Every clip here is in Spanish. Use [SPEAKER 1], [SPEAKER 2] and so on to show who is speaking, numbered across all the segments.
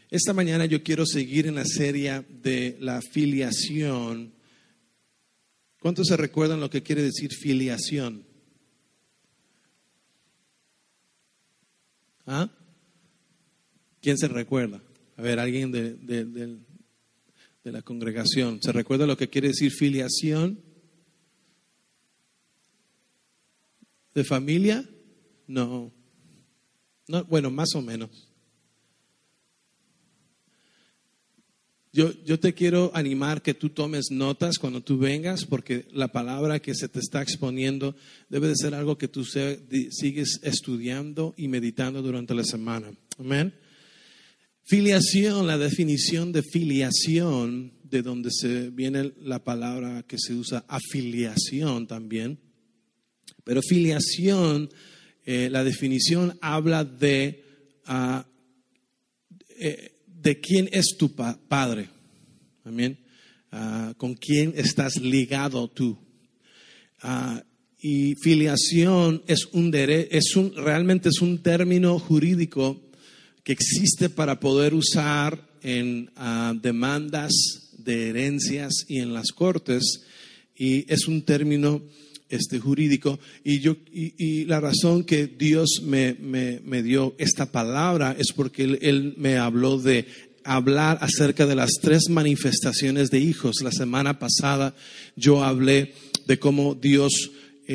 [SPEAKER 1] Esta mañana yo quiero seguir en la serie de la filiación. ¿Cuántos se recuerdan lo que quiere decir filiación? ¿Ah? ¿Quién se recuerda? A ver, alguien de la congregación. ¿Se recuerda lo que quiere decir filiación? ¿De familia? No. Bueno, más o menos. Yo te quiero animar que tú tomes notas cuando tú vengas, porque la palabra que se te está exponiendo debe de ser algo que tú sigues estudiando y meditando durante la semana. Amén. Filiación, la definición de filiación, de donde se viene la palabra que se usa afiliación también. Pero filiación, la definición habla de quién es tu padre. Amén. Con quién estás ligado tú. Y filiación realmente es un término jurídico que existe para poder usar en demandas de herencias y en las cortes, y es un término jurídico, y la razón que Dios me dio esta palabra es porque Él me habló de hablar acerca de las 3 manifestaciones de hijos. La semana pasada yo hablé de cómo Dios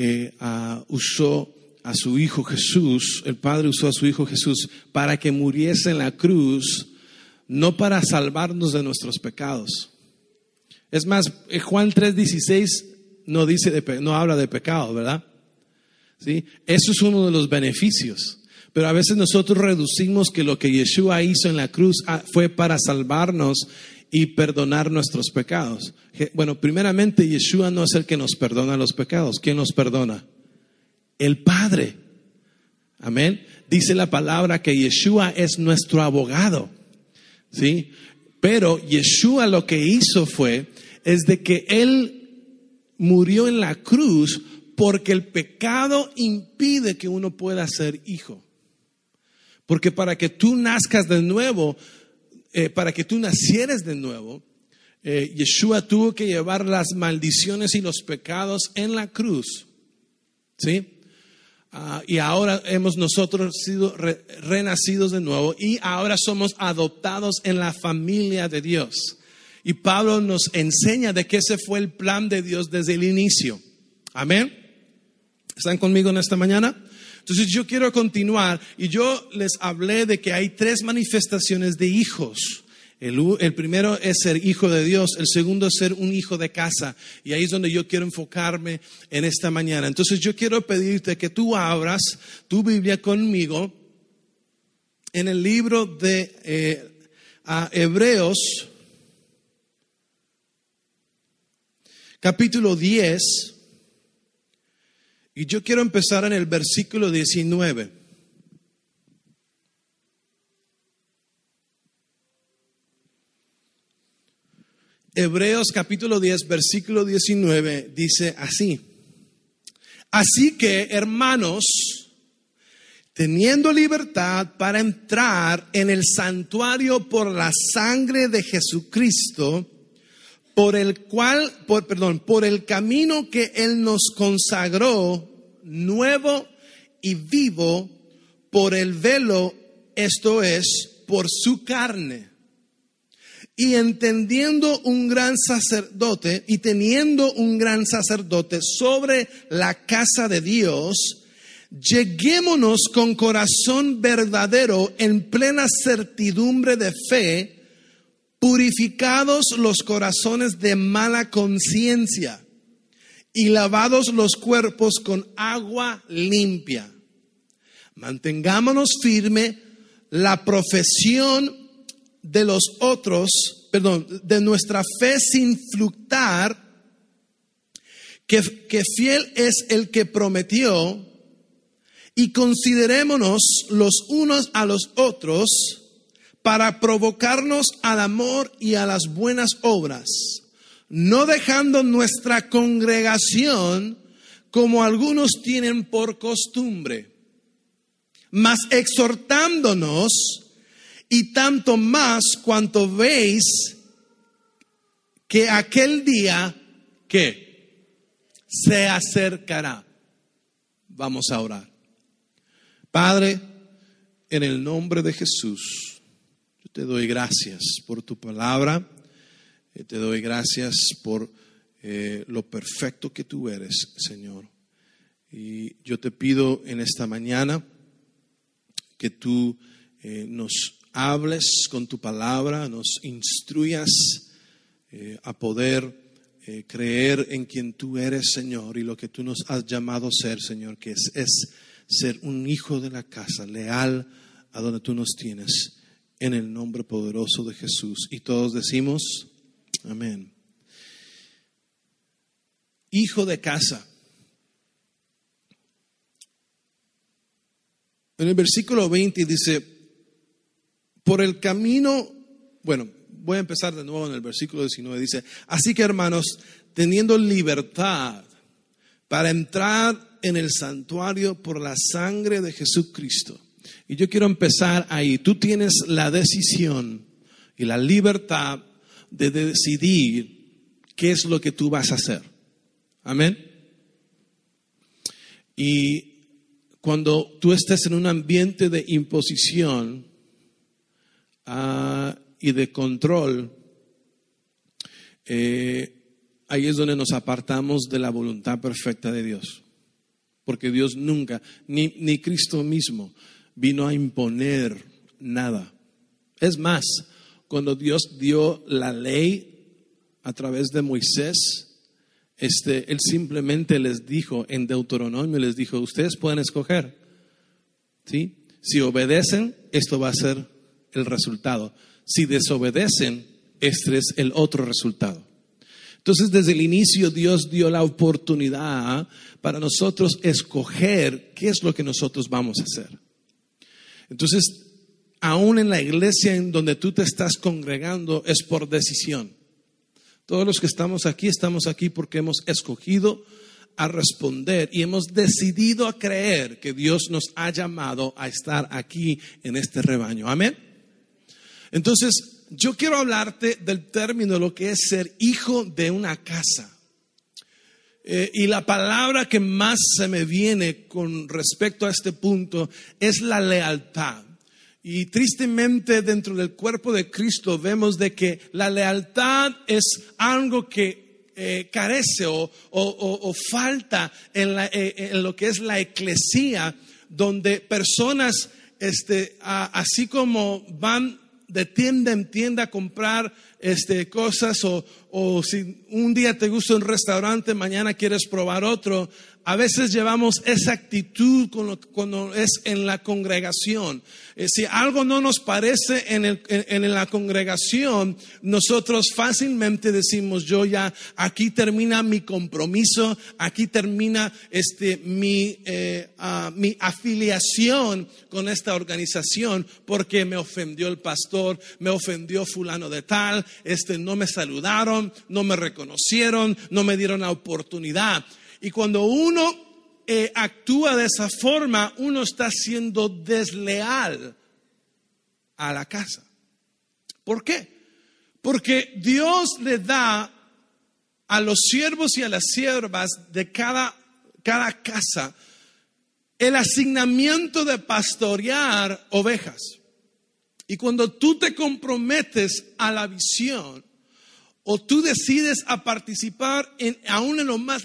[SPEAKER 1] usó a su Hijo Jesús, el Padre usó a su Hijo Jesús para que muriese en la cruz, no para salvarnos de nuestros pecados. Es más, Juan 3:16 no habla de pecado, ¿verdad? ¿Sí? Eso es uno de los beneficios. Pero a veces nosotros reducimos que lo que Yeshua hizo en la cruz fue para salvarnos y perdonar nuestros pecados. Bueno, primeramente, Yeshua no es el que nos perdona los pecados. ¿Quién nos perdona? El Padre. Amén. Dice la palabra que Yeshua es nuestro abogado. ¿Sí? Pero Yeshua lo que hizo es de que Él murió en la cruz porque el pecado impide que uno pueda ser hijo. Porque para que tú nazcas de nuevo, para que tú nacieres de nuevo, Yeshua tuvo que llevar las maldiciones y los pecados en la cruz. ¿Sí? Y ahora hemos nosotros sido renacidos de nuevo y ahora somos adoptados en la familia de Dios. Y Pablo nos enseña de que ese fue el plan de Dios desde el inicio. Amén. ¿Están conmigo en esta mañana? Entonces yo quiero continuar, y yo les hablé de que hay 3 manifestaciones de hijos. El primero es ser hijo de Dios, el segundo es ser un hijo de casa, y ahí es donde yo quiero enfocarme en esta mañana. Entonces yo quiero pedirte que tú abras tu Biblia conmigo en el libro de Hebreos, capítulo 10, y yo quiero empezar en el versículo 19. Hebreos capítulo 10, versículo 19 dice así: así que, hermanos, teniendo libertad para entrar en el santuario por la sangre de Jesucristo, por el camino que Él nos consagró, nuevo y vivo, por el velo, esto es, por su carne. Y teniendo un gran sacerdote sobre la casa de Dios, lleguémonos con corazón verdadero en plena certidumbre de fe, purificados los corazones de mala conciencia y lavados los cuerpos con agua limpia. Mantengámonos firme la profesión de nuestra fe sin fluctuar, que fiel es el que prometió, y considerémonos los unos a los otros para provocarnos al amor y a las buenas obras, no dejando nuestra congregación como algunos tienen por costumbre, mas exhortándonos, y tanto más cuanto veis que aquel día, ¿qué? Se acercará. Vamos a orar. Padre, en el nombre de Jesús, yo te doy gracias por tu palabra. Te doy gracias por lo perfecto que tú eres, Señor. Y yo te pido en esta mañana que tú nos hables con tu palabra, nos instruyas a poder creer en quien tú eres, Señor, y lo que tú nos has llamado a ser, Señor, que es ser un hijo de la casa, leal a donde tú nos tienes, en el nombre poderoso de Jesús. Y todos decimos, amén. Hijo de casa. En el versículo 20 dice, por el camino, bueno, voy a empezar de nuevo en el versículo 19, dice, así que hermanos, teniendo libertad para entrar en el santuario por la sangre de Jesucristo. Y yo quiero empezar ahí. Tú tienes la decisión y la libertad de decidir qué es lo que tú vas a hacer. Amén. Y cuando tú estés en un ambiente de imposición y de control, ahí es donde nos apartamos de la voluntad perfecta de Dios. Porque Dios nunca, ni Cristo mismo, vino a imponer nada. Es más, cuando Dios dio la ley a través de Moisés, Él simplemente les dijo en Deuteronomio, les dijo, ustedes pueden escoger, ¿sí? Si obedecen, esto va a ser el resultado. Si desobedecen, este es el otro resultado. Entonces, desde el inicio, Dios dio la oportunidad para nosotros escoger qué es lo que nosotros vamos a hacer. Entonces, aún en la iglesia en donde tú te estás congregando, es por decisión. Todos los que estamos aquí porque hemos escogido a responder y hemos decidido a creer que Dios nos ha llamado a estar aquí en este rebaño. Amén. Entonces, yo quiero hablarte del término de lo que es ser hijo de una casa. Y la palabra que más se me viene con respecto a este punto es la lealtad. Y tristemente dentro del cuerpo de Cristo vemos de que la lealtad es algo que carece o falta en lo que es la eclesía, donde personas así como van de tienda en tienda a comprar cosas o si un día te gusta un restaurante, mañana quieres probar otro. A veces llevamos esa actitud cuando es en la congregación. Si algo no nos parece en la congregación, nosotros fácilmente decimos, yo ya, aquí termina mi compromiso, aquí termina mi afiliación con esta organización, porque me ofendió el pastor, me ofendió fulano de tal, no me saludaron, no me reconocieron, no me dieron la oportunidad. Y cuando uno actúa de esa forma, uno está siendo desleal a la casa. ¿Por qué? Porque Dios le da a los siervos y a las siervas de cada casa el asignamiento de pastorear ovejas. Y cuando tú te comprometes a la visión, o tú decides a participar aún en lo más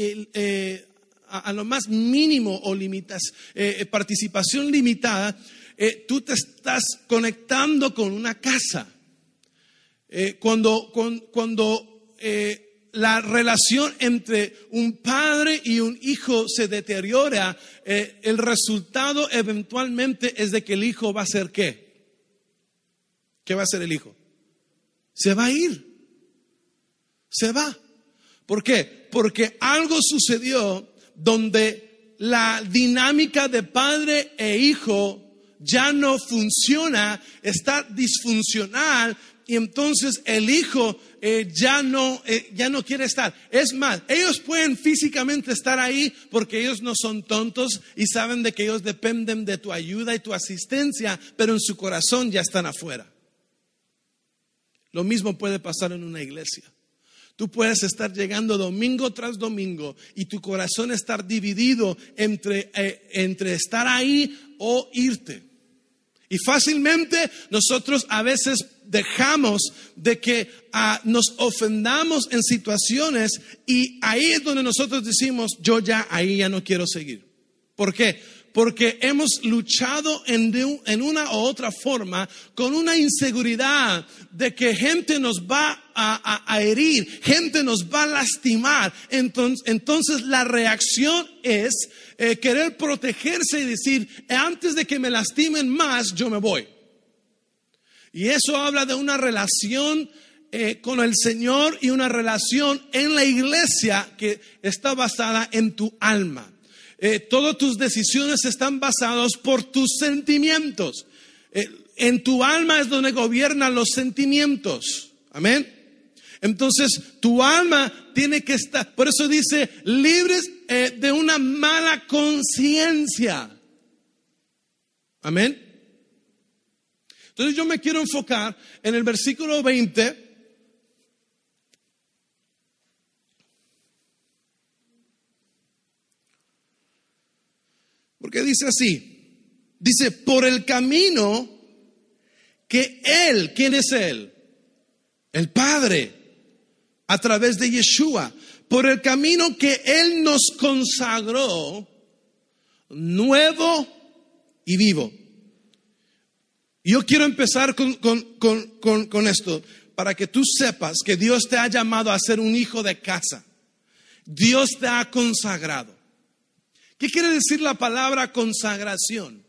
[SPEAKER 1] a lo más mínimo o participación limitada, tú te estás conectando con una casa. Cuando la relación entre un padre y un hijo se deteriora, el resultado eventualmente es de que el hijo va a hacer ¿qué? ¿Qué va a hacer el hijo? Se va a ir. Se va. ¿Por qué? Porque algo sucedió donde la dinámica de padre e hijo ya no funciona, está disfuncional, y entonces el hijo ya no quiere estar. Es más, ellos pueden físicamente estar ahí porque ellos no son tontos y saben de que ellos dependen de tu ayuda y tu asistencia, pero en su corazón ya están afuera. Lo mismo puede pasar en una iglesia. Tú puedes estar llegando domingo tras domingo y tu corazón estar dividido entre estar ahí o irte. Y fácilmente nosotros a veces dejamos de que nos ofendamos en situaciones, y ahí es donde nosotros decimos, yo ya ahí ya no quiero seguir. ¿Por qué? Porque hemos luchado en una u otra forma con una inseguridad de que gente nos va a herir, gente nos va a lastimar. Entonces la reacción es querer protegerse y decir, antes de que me lastimen más, yo me voy. Y eso habla de una relación con el Señor y una relación en la iglesia que está basada en tu alma. Todas tus decisiones están basadas por tus sentimientos. En tu alma es donde gobiernan los sentimientos. Amén. Entonces tu alma tiene que estar, por eso dice, libres de una mala conciencia. Amén. Entonces yo me quiero enfocar en el versículo 20. Porque dice así, dice, por el camino que Él, ¿quién es Él? El Padre, a través de Yeshua, por el camino que Él nos consagró, nuevo y vivo. Yo quiero empezar con esto, para que tú sepas que Dios te ha llamado a ser un hijo de casa. Dios te ha consagrado. ¿Qué quiere decir la palabra consagración?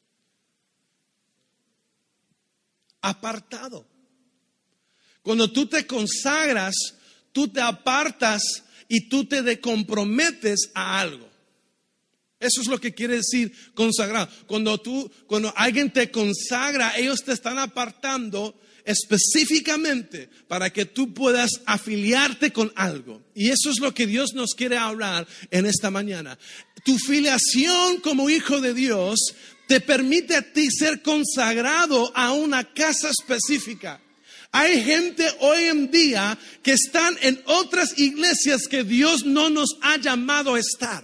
[SPEAKER 1] Apartado. Cuando tú te consagras, tú te apartas y tú te comprometes a algo. Eso es lo que quiere decir consagrado. Cuando alguien te consagra, ellos te están apartando específicamente para que tú puedas afiliarte con algo. Y eso es lo que Dios nos quiere hablar en esta mañana. Tu filiación como hijo de Dios te permite a ti ser consagrado a una casa específica. Hay gente hoy en día que están en otras iglesias que Dios no nos ha llamado a estar.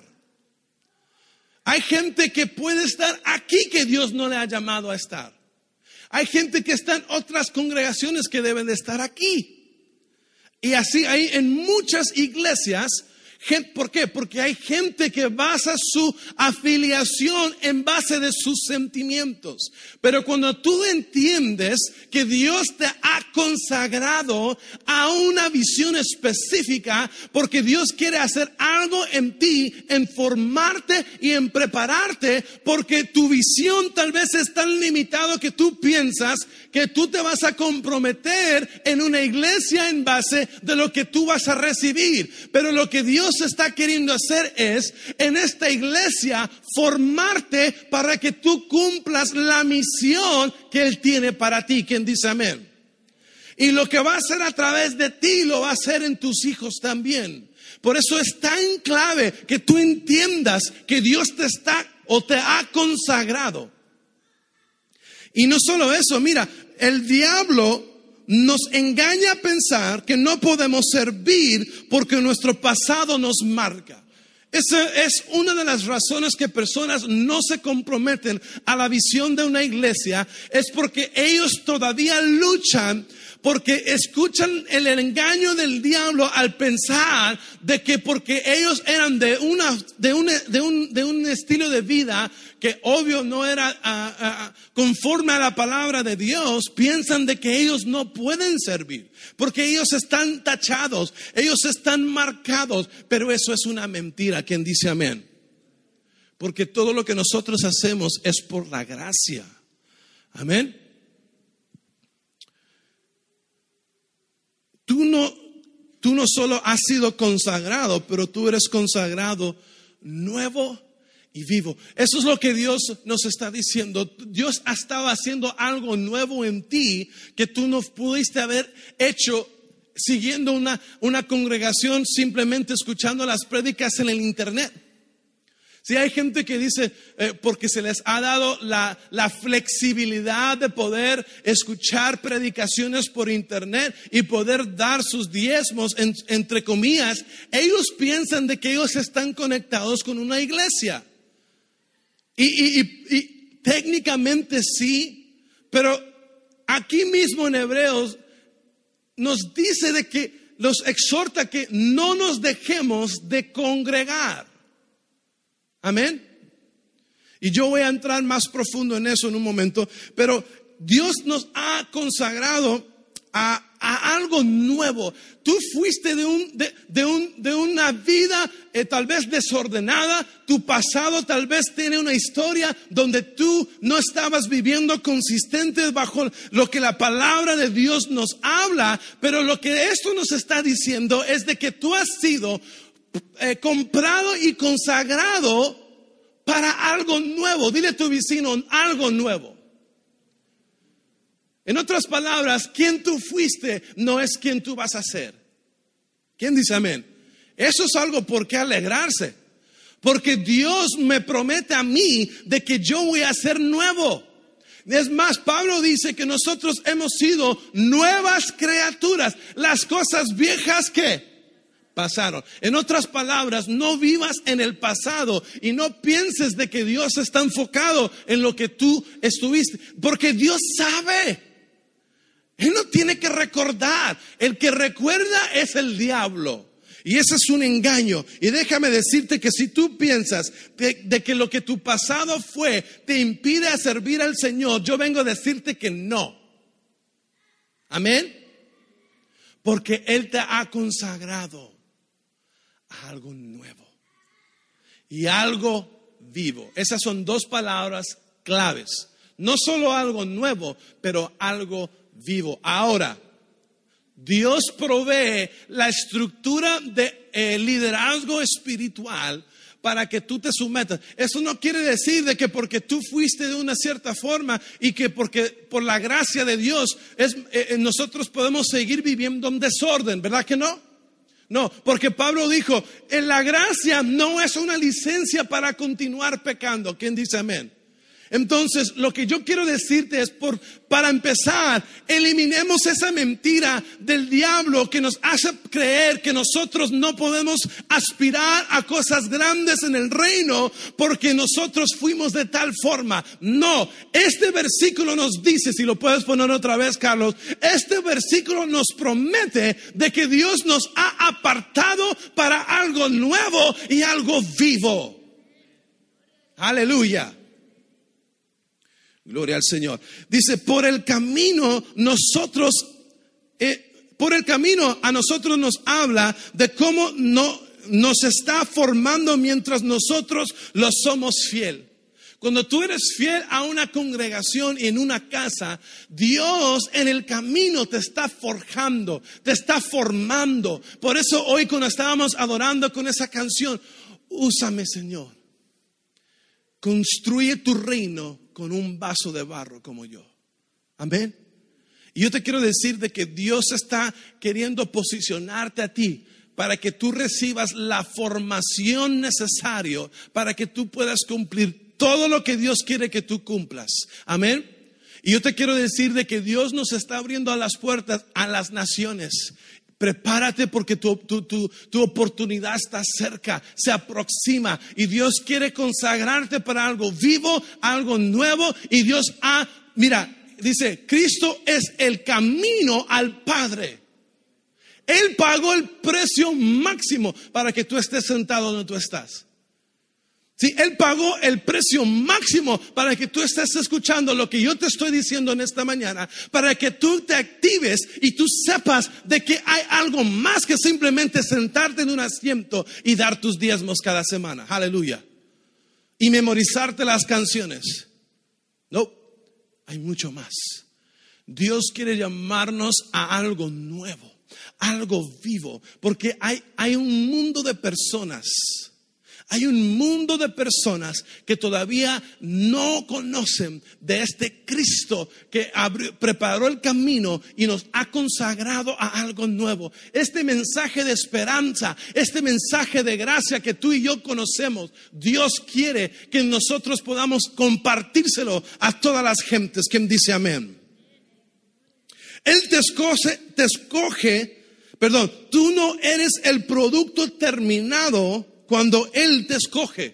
[SPEAKER 1] Hay gente que puede estar aquí que Dios no le ha llamado a estar. Hay gente que está en otras congregaciones que deben de estar aquí. Y así hay en muchas iglesias. ¿Por qué? Porque hay gente que basa su afiliación en base de sus sentimientos. Pero cuando tú entiendes que Dios te ha consagrado a una visión específica, porque Dios quiere hacer algo en ti, en formarte y en prepararte, porque tu visión tal vez es tan limitada que tú piensas que tú te vas a comprometer en una iglesia en base de lo que tú vas a recibir. Pero lo que Dios está queriendo hacer es, en esta iglesia, formarte para que tú cumplas la misión que Él tiene para ti. ¿Quién dice amén? Y lo que va a hacer a través de ti, lo va a hacer en tus hijos también. Por eso es tan clave que tú entiendas que Dios te está o te ha consagrado. Y no solo eso, mira, el diablo nos engaña a pensar que no podemos servir porque nuestro pasado nos marca. Esa es una de las razones que personas no se comprometen a la visión de una iglesia, es porque ellos todavía luchan, porque escuchan el engaño del diablo al pensar de que porque ellos eran de un estilo de vida que obvio no era conforme a la palabra de Dios, piensan de que ellos no pueden servir, porque ellos están tachados, ellos están marcados, pero eso es una mentira. ¿Quién dice amén? Porque todo lo que nosotros hacemos es por la gracia. Amén. Tú no solo has sido consagrado, pero tú eres consagrado nuevo y vivo. Eso es lo que Dios nos está diciendo. Dios ha estado haciendo algo nuevo en ti que tú no pudiste haber hecho siguiendo una congregación, simplemente escuchando las prédicas en el internet. Si hay gente que dice, porque se les ha dado la flexibilidad de poder escuchar predicaciones por internet y poder dar sus diezmos, entre comillas, ellos piensan de que ellos están conectados con una iglesia. Y técnicamente sí, pero aquí mismo en Hebreos nos dice de que los exhorta que no nos dejemos de congregar. Amén. Y yo voy a entrar más profundo en eso en un momento, pero Dios nos ha consagrado a algo nuevo. Tú fuiste de una vida tal vez desordenada. Tu pasado tal vez tiene una historia donde tú no estabas viviendo consistente bajo lo que la palabra de Dios nos habla. Pero lo que esto nos está diciendo es de que tú has sido comprado y consagrado para algo nuevo. Dile a tu vecino, algo nuevo. En otras palabras, quien tú fuiste no es quien tú vas a ser. ¿Quién dice amén? Eso es algo por qué alegrarse. Porque Dios me promete a mí de que yo voy a ser nuevo. Es más, Pablo dice que nosotros hemos sido nuevas criaturas. Las cosas viejas que pasaron. En otras palabras, no vivas en el pasado y no pienses de que Dios está enfocado en lo que tú estuviste. Porque Dios sabe. Él no tiene que recordar. El que recuerda es el diablo. Y ese es un engaño. Y déjame decirte que si tú piensas de que lo que tu pasado fue te impide a servir al Señor, yo vengo a decirte que no. Amén. Porque Él te ha consagrado a algo nuevo y algo vivo. Esas son dos palabras claves. No solo algo nuevo, pero algo vivo. Ahora, Dios provee la estructura de liderazgo espiritual para que tú te sometas. Eso no quiere decir de que porque tú fuiste de una cierta forma y que porque por la gracia de Dios nosotros podemos seguir viviendo en desorden, ¿verdad que no? No, porque Pablo dijo, en la gracia no es una licencia para continuar pecando. ¿Quién dice amén? Entonces, lo que yo quiero decirte es, para empezar, eliminemos esa mentira del diablo que nos hace creer que nosotros no podemos aspirar a cosas grandes en el reino porque nosotros fuimos de tal forma. No, este versículo nos dice, si lo puedes poner otra vez, Carlos, este versículo nos promete de que Dios nos ha apartado para algo nuevo y algo vivo. Aleluya. Gloria al Señor. Dice, por el camino a nosotros nos habla de cómo nos está formando mientras nosotros lo somos fiel. Cuando tú eres fiel a una congregación y en una casa, Dios en el camino te está forjando, te está formando. Por eso hoy cuando estábamos adorando con esa canción, úsame, Señor. Construye tu reino con un vaso de barro como yo. Amén. Y yo te quiero decir de que Dios está queriendo posicionarte a ti para que tú recibas la formación necesaria para que tú puedas cumplir todo lo que Dios quiere que tú cumplas. Amén. Y yo te quiero decir de que Dios nos está abriendo a las puertas a las naciones. Prepárate porque tu oportunidad está cerca, se aproxima y Dios quiere consagrarte para algo vivo, algo nuevo. Y Dios dice, Cristo es el camino al Padre. Él pagó el precio máximo para que tú estés sentado donde tú estás. Sí, Él pagó el precio máximo para que tú estés escuchando lo que yo te estoy diciendo en esta mañana, para que tú te actives y tú sepas de que hay algo más que simplemente sentarte en un asiento y dar tus diezmos cada semana. Aleluya. Y memorizarte las canciones. No, hay mucho más. Dios quiere llamarnos a algo nuevo, algo vivo, porque hay un mundo de personas. Hay un mundo de personas que todavía no conocen de este Cristo que preparó el camino y nos ha consagrado a algo nuevo. Este mensaje de esperanza, este mensaje de gracia que tú y yo conocemos, Dios quiere que nosotros podamos compartírselo a todas las gentes. ¿Quién dice amén? Él te escoge, tú no eres el producto terminado cuando Él te escoge.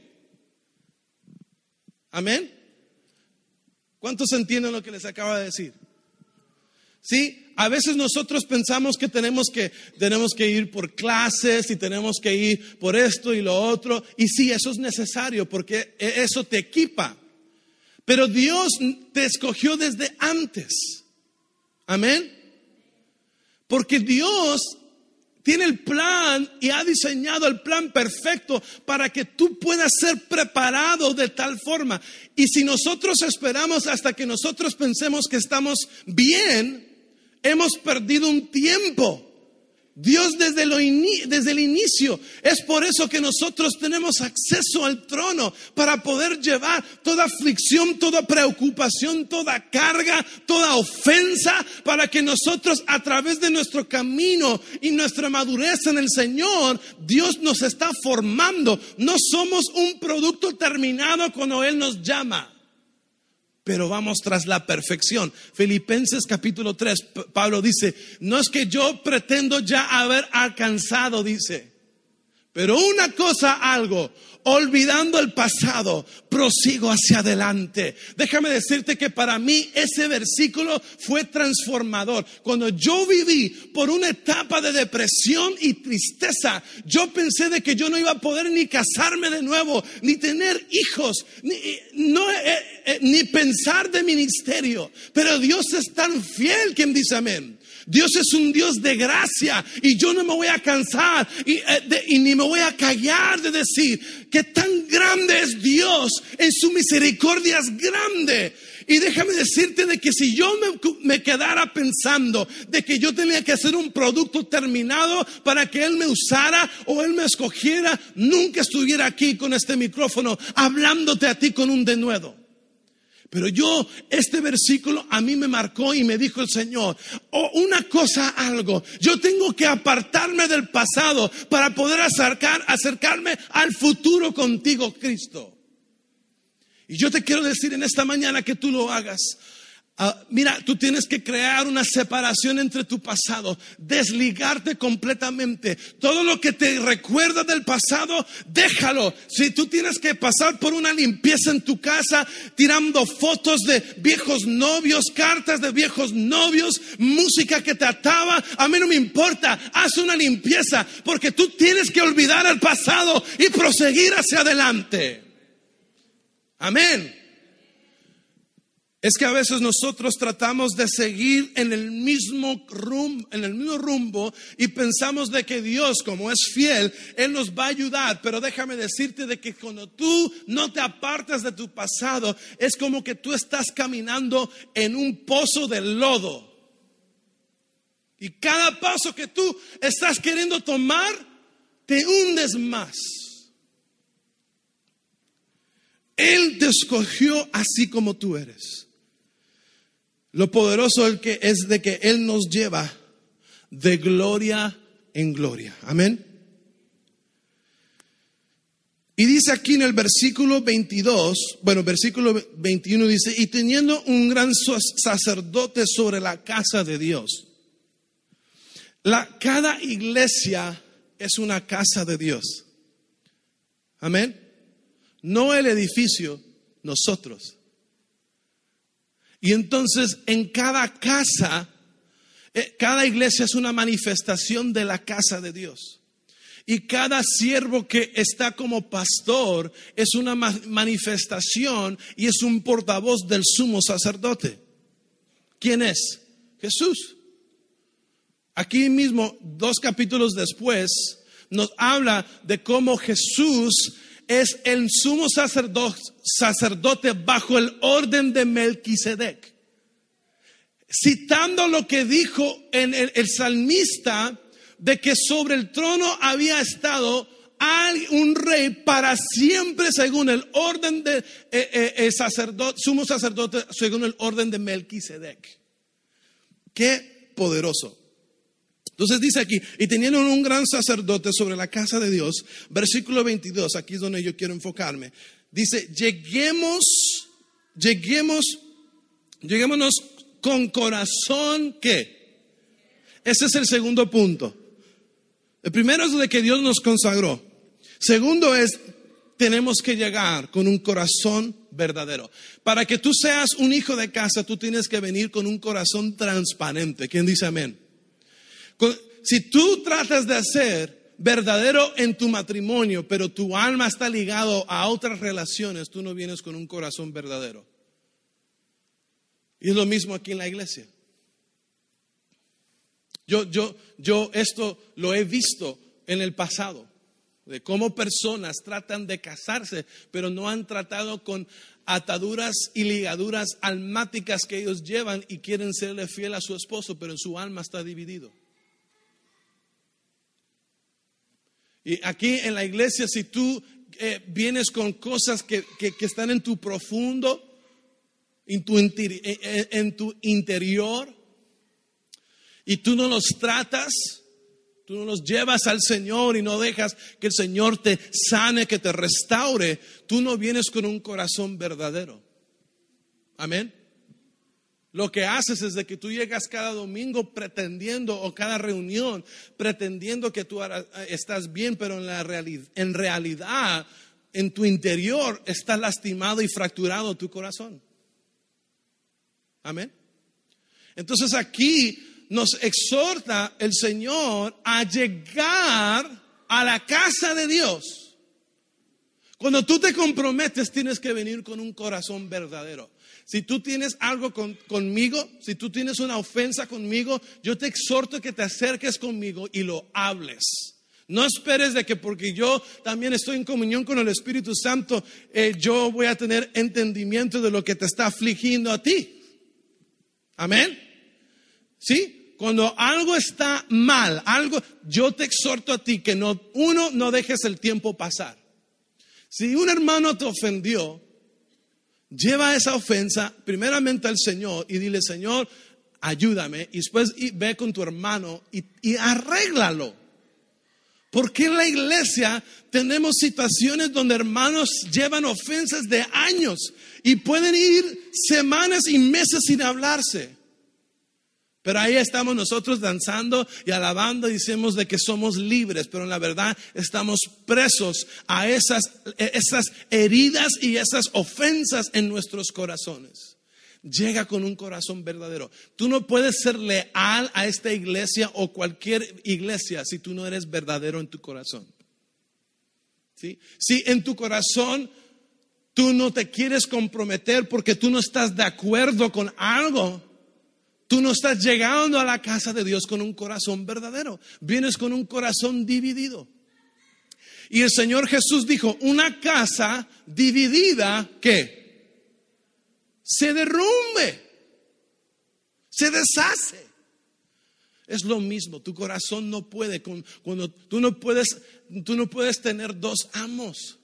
[SPEAKER 1] Amén. ¿Cuántos entienden lo que les acabo de decir? Sí, a veces nosotros pensamos que tenemos que ir por clases y tenemos que ir por esto y lo otro. Y sí, eso es necesario porque eso te equipa. Pero Dios te escogió desde antes. Amén. Porque Dios tiene el plan y ha diseñado el plan perfecto para que tú puedas ser preparado de tal forma. Y si nosotros esperamos hasta que nosotros pensemos que estamos bien, hemos perdido un tiempo. Dios desde el inicio. Es por eso que nosotros tenemos acceso al trono para poder llevar toda aflicción, toda preocupación, toda carga, toda ofensa, para que nosotros a través de nuestro camino y nuestra madurez en el Señor, Dios nos está formando. No somos un producto terminado cuando Él nos llama, pero vamos tras la perfección. Filipenses capítulo 3, Pablo dice, no es que yo pretendo ya haber alcanzado, dice, pero una cosa hago, olvidando el pasado, prosigo hacia adelante. Déjame decirte que para mí ese versículo fue transformador. Cuando yo viví por una etapa de depresión y tristeza, yo pensé de que yo no iba a poder ni casarme de nuevo, ni tener hijos, ni pensar de ministerio. Pero Dios es tan fiel, quien dice amén. Dios es un Dios de gracia y yo no me voy a cansar y ni me voy a callar de decir que tan grande es Dios, en su misericordia es grande. Y déjame decirte de que si yo me quedara pensando de que yo tenía que hacer un producto terminado para que Él me usara o Él me escogiera, nunca estuviera aquí con este micrófono hablándote a ti con un denuedo. Pero este versículo a mí me marcó y me dijo el Señor, algo, yo tengo que apartarme del pasado para poder acercarme al futuro contigo, Cristo. Y yo te quiero decir en esta mañana que tú lo hagas. Mira, tú tienes que crear una separación entre tu pasado, desligarte completamente. Todo lo que te recuerda del pasado, déjalo. Si tú tienes que pasar por una limpieza en tu casa, tirando fotos de viejos novios, cartas de viejos novios, música que te ataba, a mí no me importa, haz una limpieza, porque tú tienes que olvidar el pasado y proseguir hacia adelante. Amén. Es que a veces nosotros tratamos de seguir en el mismo rumbo y pensamos de que Dios, como es fiel, Él nos va a ayudar. Pero déjame decirte de que cuando tú no te apartas de tu pasado, es como que tú estás caminando en un pozo de lodo. Y cada paso que tú estás queriendo tomar, te hundes más. Él te escogió así como tú eres. Lo poderoso es de que Él nos lleva de gloria en gloria. Amén. Y dice aquí en el versículo 21 dice, y teniendo un gran sacerdote sobre la casa de Dios. Cada iglesia es una casa de Dios. Amén. No el edificio, nosotros. Y entonces en cada casa, cada iglesia es una manifestación de la casa de Dios. Y cada siervo que está como pastor es una manifestación y es un portavoz del sumo sacerdote. ¿Quién es? Jesús. Aquí mismo, 2 capítulos después, nos habla de cómo Jesús es el sumo sacerdote bajo el orden de Melquisedec. Citando lo que dijo en el salmista de que sobre el trono había estado un rey para siempre según el orden de sumo sacerdote, según el orden de Melquisedec. Qué poderoso. Entonces dice aquí, y teniendo un gran sacerdote sobre la casa de Dios, versículo 22, aquí es donde yo quiero enfocarme. Dice, lleguémonos con corazón, ¿qué? Ese es el segundo punto. El primero es de que Dios nos consagró. Segundo es, tenemos que llegar con un corazón verdadero. Para que tú seas un hijo de casa, tú tienes que venir con un corazón transparente. ¿Quién dice amén? Si tú tratas de ser verdadero en tu matrimonio, pero tu alma está ligado a otras relaciones, tú no vienes con un corazón verdadero. Y es lo mismo aquí en la iglesia. Yo esto lo he visto en el pasado, de cómo personas tratan de casarse, pero no han tratado con ataduras y ligaduras almáticas que ellos llevan y quieren serle fiel a su esposo, pero en su alma está dividido. Y aquí en la iglesia, si tú vienes con cosas que están en tu profundo, en tu interior, y tú no los tratas, tú no los llevas al Señor y no dejas que el Señor te sane, que te restaure, tú no vienes con un corazón verdadero. Amén. Lo que haces es de que tú llegas cada domingo pretendiendo, o cada reunión pretendiendo que tú estás bien, pero en realidad en tu interior está lastimado y fracturado tu corazón. Amén. Entonces aquí nos exhorta el Señor a llegar a la casa de Dios. Cuando tú te comprometes, tienes que venir con un corazón verdadero. Si tú tienes algo conmigo, si tú tienes una ofensa conmigo, yo te exhorto que te acerques conmigo y lo hables. No esperes de que porque yo también estoy en comunión con el Espíritu Santo, yo voy a tener entendimiento de lo que te está afligiendo a ti. Amén. ¿Sí? Cuando algo está mal, yo te exhorto a ti que no dejes el tiempo pasar. Si un hermano te ofendió, lleva esa ofensa primeramente al Señor y dile, Señor, ayúdame. Y después ve con tu hermano y arréglalo. Porque en la iglesia tenemos situaciones donde hermanos llevan ofensas de años y pueden ir semanas y meses sin hablarse. Pero ahí estamos nosotros danzando y alabando y decimos de que somos libres, pero en la verdad estamos presos a esas heridas y esas ofensas en nuestros corazones. Llega con un corazón verdadero. Tú no puedes ser leal a esta iglesia o cualquier iglesia si tú no eres verdadero en tu corazón. ¿Sí? Si en tu corazón tú no te quieres comprometer porque tú no estás de acuerdo con algo, tú no estás llegando a la casa de Dios con un corazón verdadero. Vienes con un corazón dividido. Y el Señor Jesús dijo, una casa dividida, ¿qué? Se derrumbe, se deshace. Es lo mismo, tu corazón no puede, tú no puedes tener dos amos.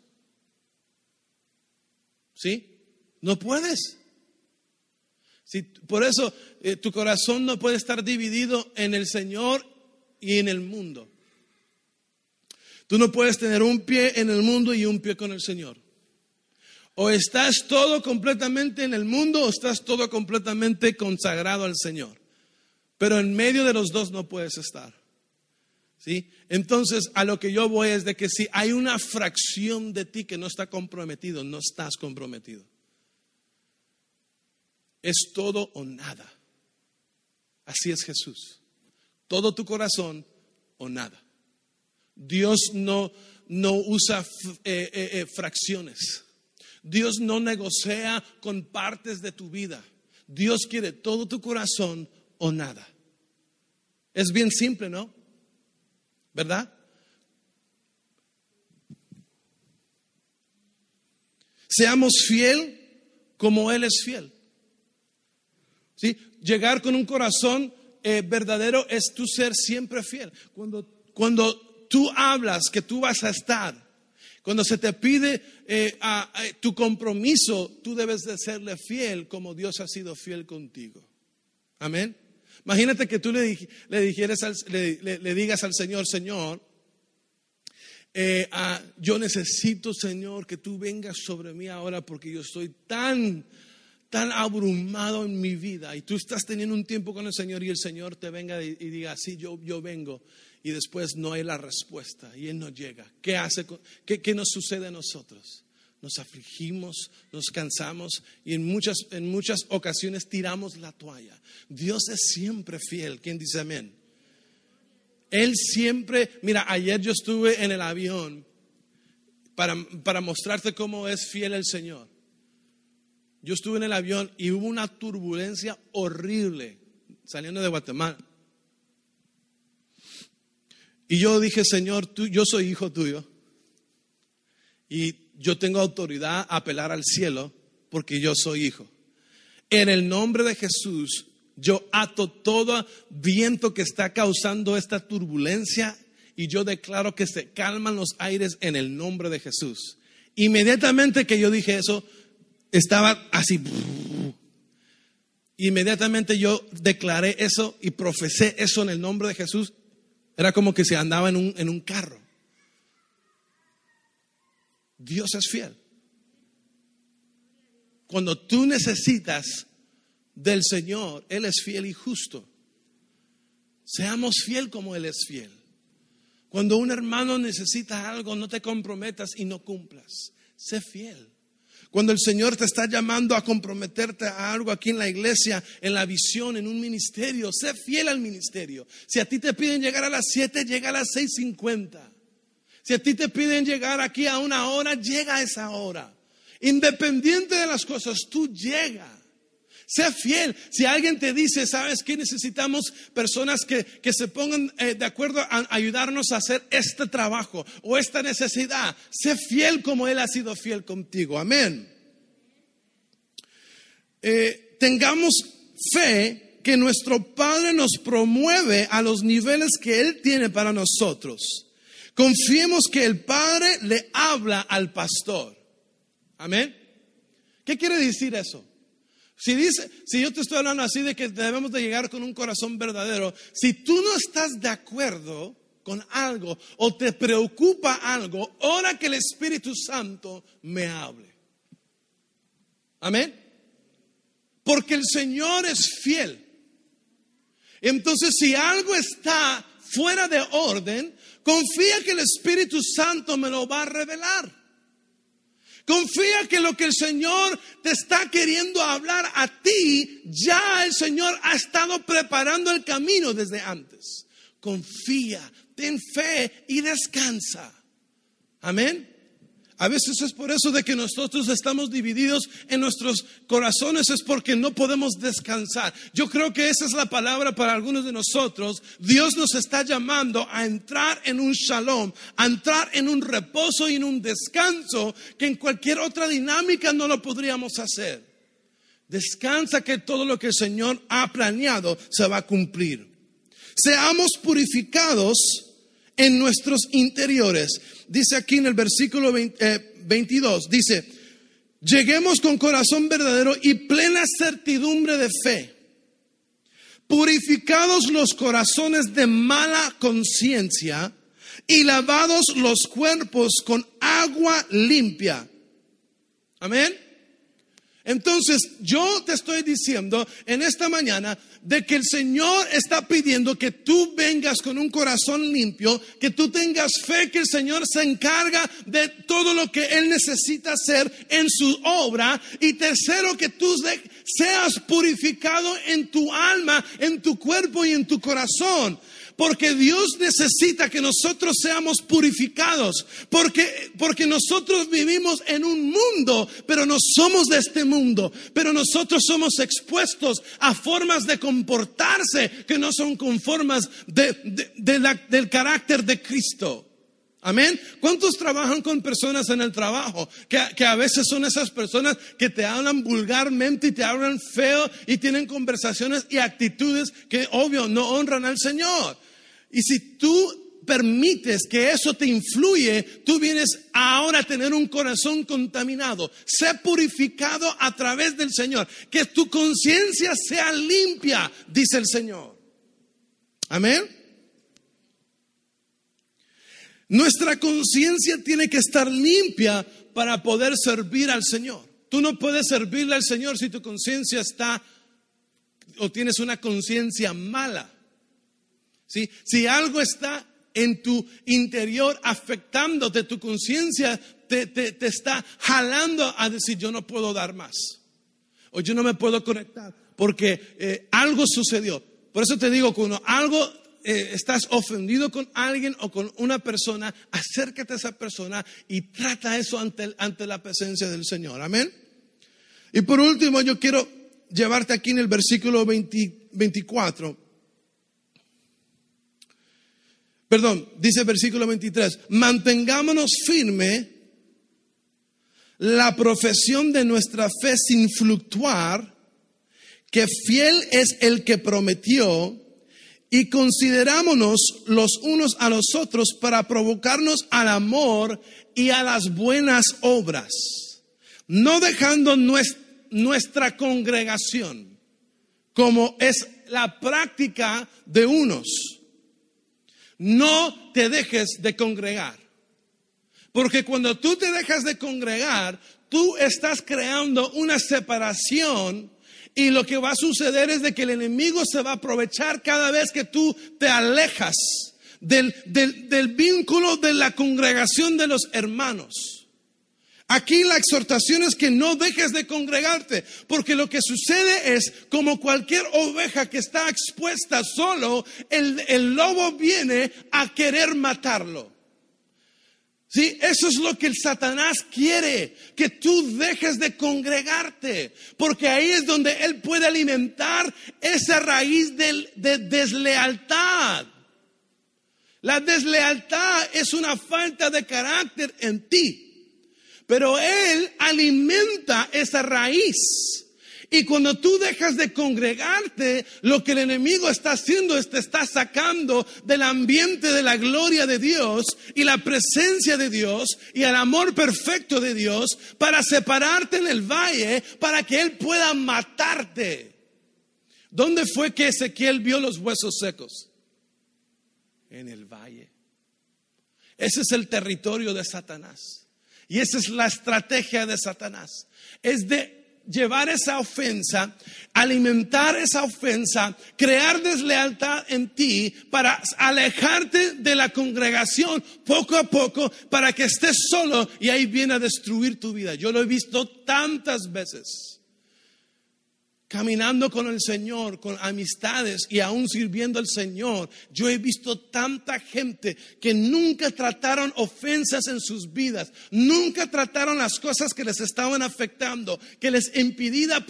[SPEAKER 1] ¿Sí? No puedes. Sí, por eso tu corazón no puede estar dividido en el Señor y en el mundo. Tú no puedes tener un pie en el mundo y un pie con el Señor. O estás todo completamente en el mundo o estás todo completamente consagrado al Señor. Pero en medio de los dos no puedes estar. ¿Sí? Entonces, a lo que yo voy es de que si hay una fracción de ti que no está comprometido, no estás comprometido. Es todo o nada. Así es Jesús. Todo tu corazón o nada. Dios no usa fracciones. Dios no negocia con partes de tu vida. Dios quiere todo tu corazón o nada. Es bien simple, ¿no? ¿Verdad? Seamos fiel como Él es fiel. ¿Sí? Llegar con un corazón verdadero es tu ser siempre fiel. Cuando tú hablas que tú vas a estar, cuando se te pide tu compromiso, tú debes de serle fiel como Dios ha sido fiel contigo. Amén. Imagínate que tú le digas al Señor, Señor, yo necesito, Señor, que tú vengas sobre mí ahora porque yo estoy tan abrumado en mi vida, y tú estás teniendo un tiempo con el Señor y el Señor te venga y diga, sí, yo vengo, y después no hay la respuesta y Él no llega. ¿Qué nos sucede a nosotros? Nos afligimos, nos cansamos y en muchas ocasiones tiramos la toalla. Dios es siempre fiel. ¿Quién dice amén? Él siempre, mira, ayer yo estuve en el avión para mostrarte cómo es fiel el Señor. Yo estuve en el avión y hubo una turbulencia horrible saliendo de Guatemala. Y yo dije, Señor, yo soy hijo tuyo y yo tengo autoridad a apelar al cielo porque yo soy hijo. En el nombre de Jesús, yo ato todo viento que está causando esta turbulencia y yo declaro que se calman los aires en el nombre de Jesús. Inmediatamente que yo dije eso, estaba así. Inmediatamente yo declaré eso y profecé eso en el nombre de Jesús. Era como que se andaba en un carro. Dios es fiel. Cuando tú necesitas del Señor, Él es fiel y justo. Seamos fiel como Él es fiel. Cuando un hermano necesita algo, no te comprometas y no cumplas. Sé fiel. Cuando el Señor te está llamando a comprometerte a algo aquí en la iglesia, en la visión, en un ministerio, sé fiel al ministerio. Si a ti te piden llegar a las 7, llega a las 6:50. Si a ti te piden llegar aquí a 1 hora, llega a esa hora. Independiente de las cosas, tú llega. Sé fiel. Si alguien te dice, ¿sabes qué? Necesitamos personas que se pongan de acuerdo a ayudarnos a hacer este trabajo o esta necesidad. Sé fiel como Él ha sido fiel contigo. Amén. Tengamos fe que nuestro Padre nos promueve a los niveles que Él tiene para nosotros. Confiemos que el Padre le habla al pastor. Amén. ¿Qué quiere decir eso? Si yo te estoy hablando así de que debemos de llegar con un corazón verdadero, si tú no estás de acuerdo con algo o te preocupa algo, ora que el Espíritu Santo me hable. Amén. Porque el Señor es fiel. Entonces, si algo está fuera de orden, confía que el Espíritu Santo me lo va a revelar. Confía que lo que el Señor te está queriendo hablar a ti, ya el Señor ha estado preparando el camino desde antes. Confía, ten fe y descansa. Amén. A veces es por eso de que nosotros estamos divididos en nuestros corazones, es porque no podemos descansar. Yo creo que esa es la palabra para algunos de nosotros. Dios nos está llamando a entrar en un shalom, a entrar en un reposo y en un descanso que en cualquier otra dinámica no lo podríamos hacer. Descansa, que todo lo que el Señor ha planeado se va a cumplir. Seamos purificados en nuestros interiores. Dice aquí en el versículo 22, dice, lleguemos con corazón verdadero y plena certidumbre de fe, purificados los corazones de mala conciencia y lavados los cuerpos con agua limpia. Amén. Entonces, yo te estoy diciendo en esta mañana de que el Señor está pidiendo que tú vengas con un corazón limpio, que tú tengas fe que el Señor se encarga de todo lo que Él necesita hacer en su obra. Y tercero, que tú seas purificado en tu alma, en tu cuerpo y en tu corazón. Porque Dios necesita que nosotros seamos purificados. Porque nosotros vivimos en un mundo, pero no somos de este mundo. Pero nosotros somos expuestos a formas de comportarse que no son conformes del carácter de Cristo. Amén. ¿Cuántos trabajan con personas en el trabajo que a veces son esas personas que te hablan vulgarmente y te hablan feo y tienen conversaciones y actitudes que obvio no honran al Señor? Y si tú permites que eso te influye, tú vienes ahora a tener un corazón contaminado. Sé purificado a través del Señor. Que tu conciencia sea limpia, dice el Señor. Amén. Nuestra conciencia tiene que estar limpia para poder servir al Señor. Tú no puedes servirle al Señor si tu conciencia está o tienes una conciencia mala. ¿Sí? Si algo está en tu interior afectándote, tu conciencia te está jalando a decir: yo no puedo dar más, o yo no me puedo conectar porque algo sucedió. Por eso te digo, cuando algo estás ofendido con alguien o con una persona, acércate a esa persona y trata eso ante la presencia del Señor. Amén. Y por último, yo quiero llevarte aquí en el versículo 24. Perdón, dice el versículo 23: mantengámonos firme la profesión de nuestra fe sin fluctuar, que fiel es el que prometió, y considerámonos los unos a los otros para provocarnos al amor y a las buenas obras, no dejando nuestra congregación, como es la práctica de unos. No te dejes de congregar, porque cuando tú te dejas de congregar, tú estás creando una separación, y lo que va a suceder es de que el enemigo se va a aprovechar cada vez que tú te alejas del vínculo de la congregación de los hermanos. Aquí la exhortación es que no dejes de congregarte, porque lo que sucede es, como cualquier oveja que está expuesta solo, el lobo viene a querer matarlo. Sí, eso es lo que el Satanás quiere, que tú dejes de congregarte, porque ahí es donde él puede alimentar esa raíz de deslealtad. La deslealtad es una falta de carácter en ti. Pero él alimenta esa raíz. Y cuando tú dejas de congregarte, lo que el enemigo está haciendo es te está sacando del ambiente de la gloria de Dios y la presencia de Dios y el amor perfecto de Dios, para separarte en el valle, para que él pueda matarte. ¿Dónde fue que Ezequiel vio los huesos secos? En el valle. Ese es el territorio de Satanás. Y esa es la estrategia de Satanás. Es de llevar esa ofensa, alimentar esa ofensa, crear deslealtad en ti para alejarte de la congregación poco a poco, para que estés solo, y ahí viene a destruir tu vida. Yo lo he visto tantas veces. Caminando con el Señor, con amistades y aún sirviendo al Señor, yo he visto tanta gente que nunca trataron ofensas en sus vidas, nunca trataron las cosas que les estaban afectando, que les impedía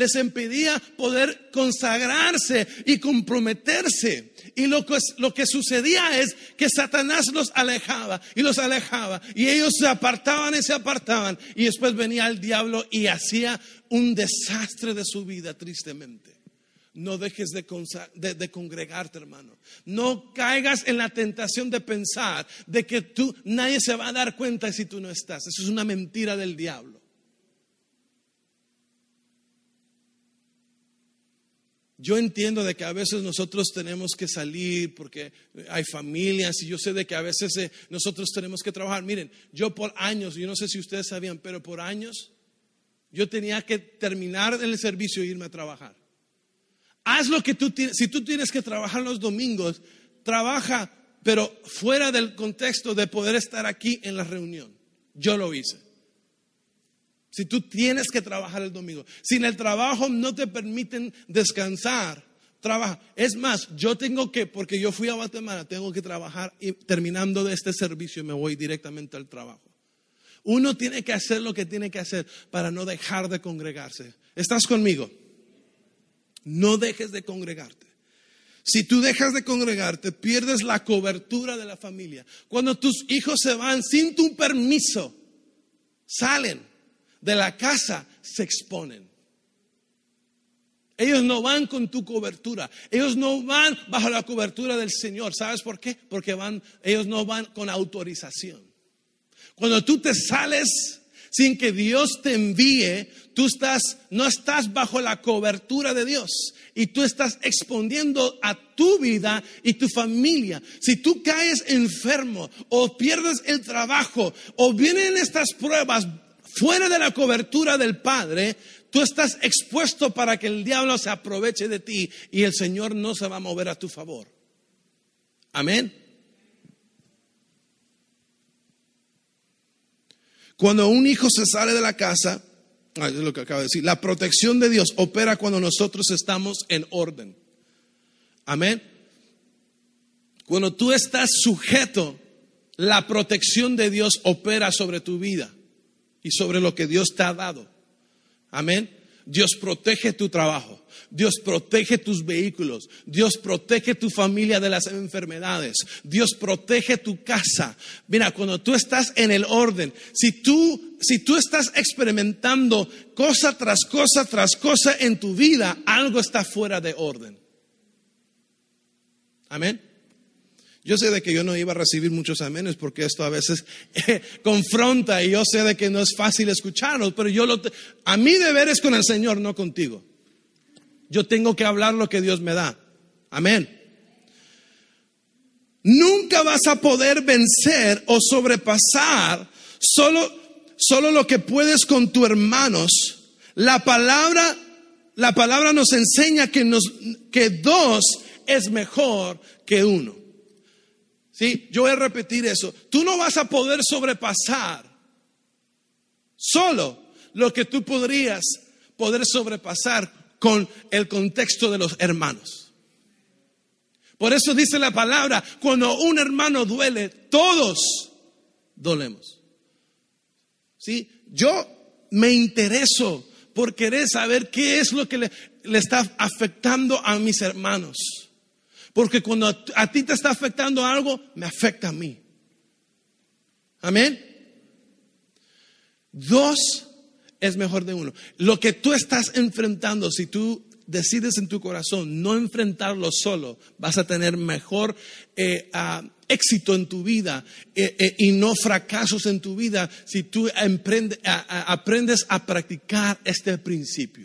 [SPEAKER 1] poder consagrarse y comprometerse. Y lo que sucedía es que Satanás los alejaba, y ellos se apartaban, y después venía el diablo y hacía un desastre de su vida, tristemente. No dejes de congregarte, hermano. No caigas en la tentación de pensar de que nadie se va a dar cuenta si tú no estás. Eso es una mentira del diablo. Yo entiendo de que a veces nosotros tenemos que salir porque hay familias, y yo sé de que a veces nosotros tenemos que trabajar. Miren, yo por años, yo no sé si ustedes sabían, pero por años yo tenía que terminar el servicio e irme a trabajar. Haz lo que tú tienes. Si tú tienes que trabajar los domingos, trabaja, pero fuera del contexto de poder estar aquí en la reunión. Yo lo hice. Si tú tienes que trabajar el domingo, si en el trabajo no te permiten descansar, trabaja. Es más, porque yo fui a Guatemala, tengo que trabajar, y terminando de este servicio me voy directamente al trabajo. Uno tiene que hacer lo que tiene que hacer para no dejar de congregarse. ¿Estás conmigo? No dejes de congregarte. Si tú dejas de congregarte, pierdes la cobertura de la familia. Cuando tus hijos se van sin tu permiso, salen de la casa, se exponen. Ellos no van con tu cobertura. Ellos no van bajo la cobertura del Señor. ¿Sabes por qué? Porque ellos no van con autorización. Cuando tú te sales sin que Dios te envíe, no estás bajo la cobertura de Dios. Y tú estás exponiendo a tu vida y tu familia. Si tú caes enfermo o pierdes el trabajo o vienen estas pruebas fuera de la cobertura del Padre, tú estás expuesto para que el diablo se aproveche de ti y el Señor no se va a mover a tu favor. Amén. Cuando un hijo se sale de la casa, es lo que acabo de decir, la protección de Dios opera cuando nosotros estamos en orden. Amén. Cuando tú estás sujeto, la protección de Dios opera sobre tu vida y sobre lo que Dios te ha dado. Amén. Dios protege tu trabajo. Dios protege tus vehículos. Dios protege tu familia de las enfermedades. Dios protege tu casa. Mira, cuando tú estás en el orden, si tú estás experimentando cosa tras cosa tras cosa en tu vida, algo está fuera de orden. Amén. Yo sé de que yo no iba a recibir muchos amenes porque esto a veces confronta y yo sé de que no es fácil escucharlo, pero a mi deber es con el Señor, no contigo. Yo tengo que hablar lo que Dios me da. Amén. Nunca vas a poder vencer o sobrepasar solo lo que puedes con tus hermanos. La palabra nos enseña que dos es mejor que uno. ¿Sí? Yo voy a repetir eso. Tú no vas a poder sobrepasar solo lo que tú podrías poder sobrepasar con el contexto de los hermanos. Por eso dice la palabra, cuando un hermano duele, todos dolemos. ¿Sí? Yo me intereso por querer saber qué es lo que le está afectando a mis hermanos. Porque cuando a ti te está afectando algo, me afecta a mí. Amén. Dos es mejor de uno. Lo que tú estás enfrentando, si tú decides en tu corazón no enfrentarlo solo, vas a tener mejor éxito en tu vida y no fracasos en tu vida si tú aprendes a practicar este principio.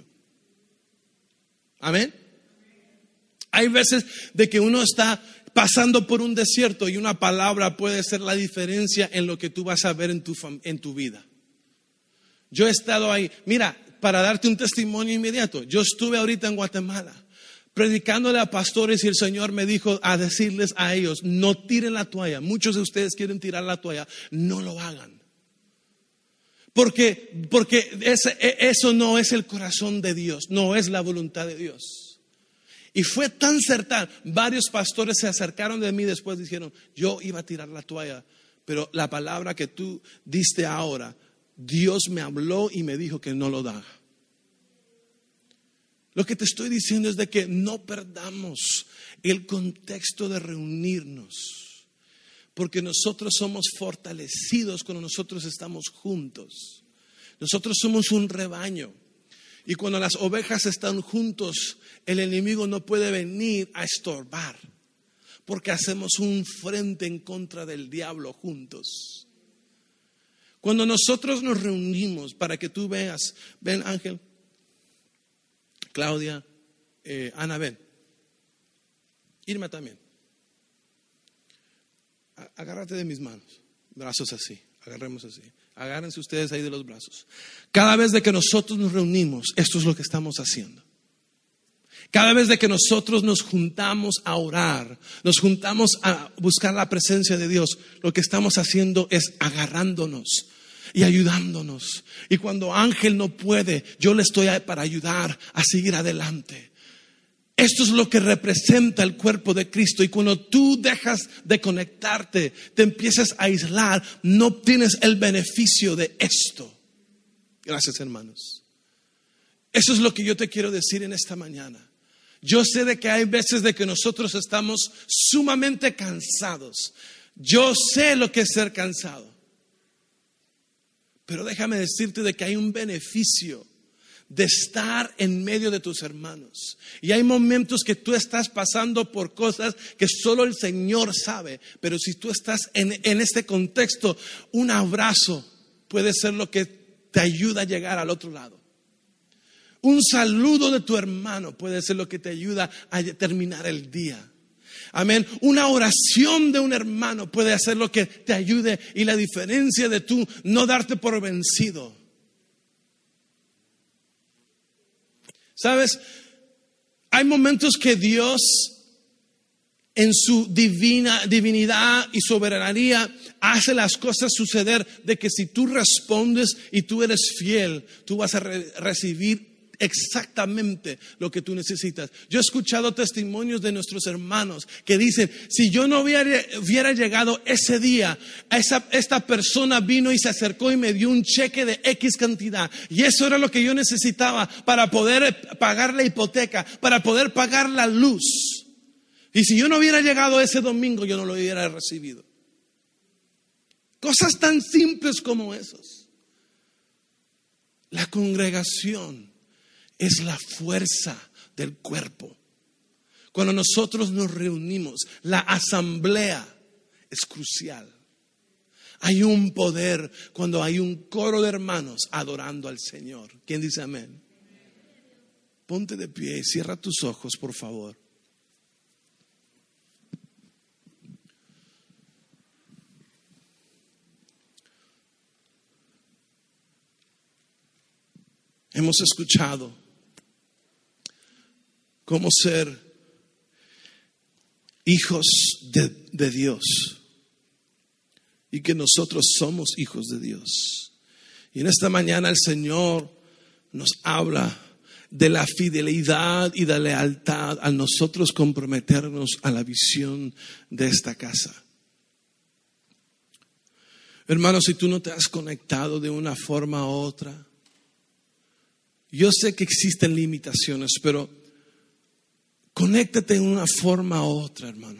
[SPEAKER 1] Amén. Hay veces de que uno está pasando por un desierto y una palabra puede ser la diferencia en lo que tú vas a ver en tu vida. Yo he estado ahí. Mira, para darte un testimonio inmediato, yo estuve ahorita en Guatemala predicándole a pastores y el Señor me dijo a decirles a ellos, no tiren la toalla. Muchos de ustedes quieren tirar la toalla, no lo hagan. Porque eso no es el corazón de Dios, no es la voluntad de Dios. Y fue tan certero, varios pastores se acercaron de mí después, dijeron, yo iba a tirar la toalla, pero la palabra que tú diste ahora, Dios me habló y me dijo que no lo haga. Lo que te estoy diciendo es de que no perdamos el contexto de reunirnos, porque nosotros somos fortalecidos cuando nosotros estamos juntos. Nosotros somos un rebaño. Y cuando las ovejas están juntos, el enemigo no puede venir a estorbar, porque hacemos un frente en contra del diablo juntos. Cuando nosotros nos reunimos, para que tú veas, ven Ángel, Claudia, Ana, ven, Irma también. Agárrate de mis manos, brazos así, agarremos así. Agárrense ustedes ahí de los brazos. Cada vez de que nosotros nos reunimos, esto es lo que estamos haciendo. Cada vez de que nosotros nos juntamos a orar, nos juntamos a buscar la presencia de Dios, lo que estamos haciendo es agarrándonos y ayudándonos. Y cuando Ángel no puede, yo le estoy ahí para ayudar a seguir adelante. Esto es lo que representa el cuerpo de Cristo. Y cuando tú dejas de conectarte, te empiezas a aislar, no obtienes el beneficio de esto. Gracias, hermanos. Eso es lo que yo te quiero decir en esta mañana. Yo sé de que hay veces de que nosotros estamos sumamente cansados. Yo sé lo que es ser cansado. Pero déjame decirte de que hay un beneficio de estar en medio de tus hermanos. Y hay momentos que tú estás pasando por cosas que solo el Señor sabe, pero si tú estás en este contexto, un abrazo puede ser lo que te ayuda a llegar al otro lado. Un saludo de tu hermano puede ser lo que te ayuda a terminar el día. Amén. Una oración de un hermano puede hacer lo que te ayude y la diferencia de tú no darte por vencido. ¿Sabes? Hay momentos que Dios en su divinidad y soberanía hace las cosas suceder de que si tú respondes y tú eres fiel, tú vas a recibir exactamente lo que tú necesitas. Yo he escuchado testimonios de nuestros hermanos que dicen, si yo no hubiera llegado ese día, esta persona vino y se acercó y me dio un cheque de X cantidad, y eso era lo que yo necesitaba para poder pagar la hipoteca, para poder pagar la luz. Y si yo no hubiera llegado ese domingo, yo no lo hubiera recibido. Cosas tan simples como esos. La congregación es la fuerza del cuerpo. Cuando nosotros nos reunimos, la asamblea es crucial. Hay un poder cuando hay un coro de hermanos adorando al Señor. ¿Quién dice amén? Ponte de pie y cierra tus ojos, por favor. Hemos escuchado cómo ser hijos de Dios y que nosotros somos hijos de Dios. Y en esta mañana el Señor nos habla de la fidelidad y de la lealtad al nosotros comprometernos a la visión de esta casa. Hermanos, si tú no te has conectado de una forma u otra, yo sé que existen limitaciones, pero conéctate de una forma u otra, hermano.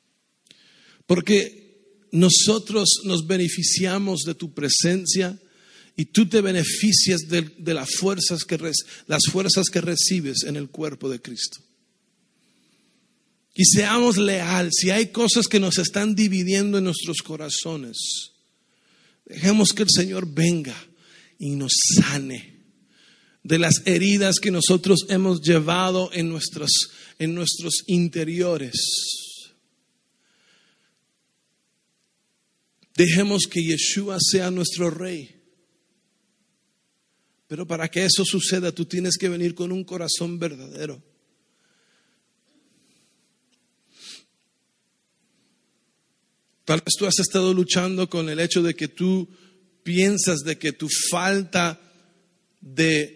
[SPEAKER 1] Porque nosotros nos beneficiamos de tu presencia y tú te beneficias de las fuerzas que recibes en el cuerpo de Cristo. Y seamos leales. Si hay cosas que nos están dividiendo en nuestros corazones, dejemos que el Señor venga y nos sane de las heridas que nosotros hemos llevado en nuestros interiores. Dejemos que Yeshua sea nuestro Rey. Pero para que eso suceda, tú tienes que venir con un corazón verdadero. Tal vez tú has estado luchando con el hecho de que tú piensas de que tu falta de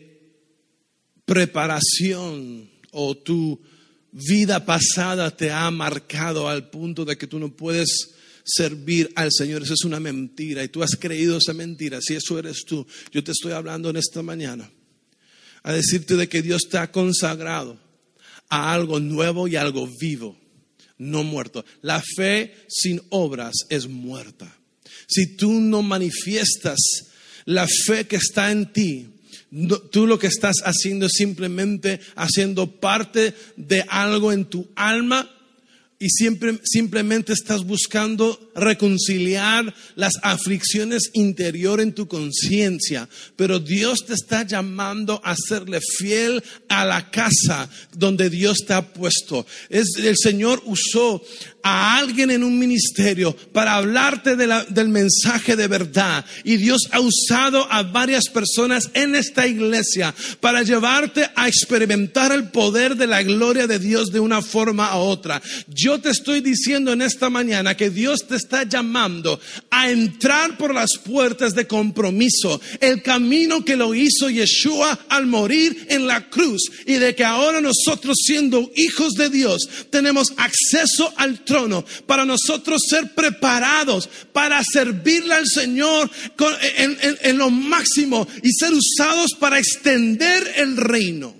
[SPEAKER 1] preparación o tu vida pasada te ha marcado al punto de que tú no puedes servir al Señor. Eso es una mentira y tú has creído esa mentira. Si eso eres tú, yo te estoy hablando en esta mañana a decirte de que Dios te ha consagrado a algo nuevo y algo vivo, no muerto. La fe sin obras es muerta. Si tú no manifiestas la fe que está en ti, tú lo que estás haciendo es simplemente haciendo parte de algo en tu alma y simplemente estás buscando reconciliar las aflicciones interiores en tu conciencia. Pero Dios te está llamando a serle fiel a la casa donde Dios te ha puesto. El Señor usó a alguien en un ministerio para hablarte del mensaje de verdad. Y Dios ha usado a varias personas en esta iglesia para llevarte a experimentar el poder de la gloria de Dios de una forma u otra. Yo te estoy diciendo en esta mañana que Dios te está llamando a entrar por las puertas de compromiso, el camino que lo hizo Yeshua al morir en la cruz, y de que ahora nosotros, siendo hijos de Dios, tenemos acceso al trono para nosotros ser preparados para servirle al Señor en lo máximo y ser usados para extender el reino.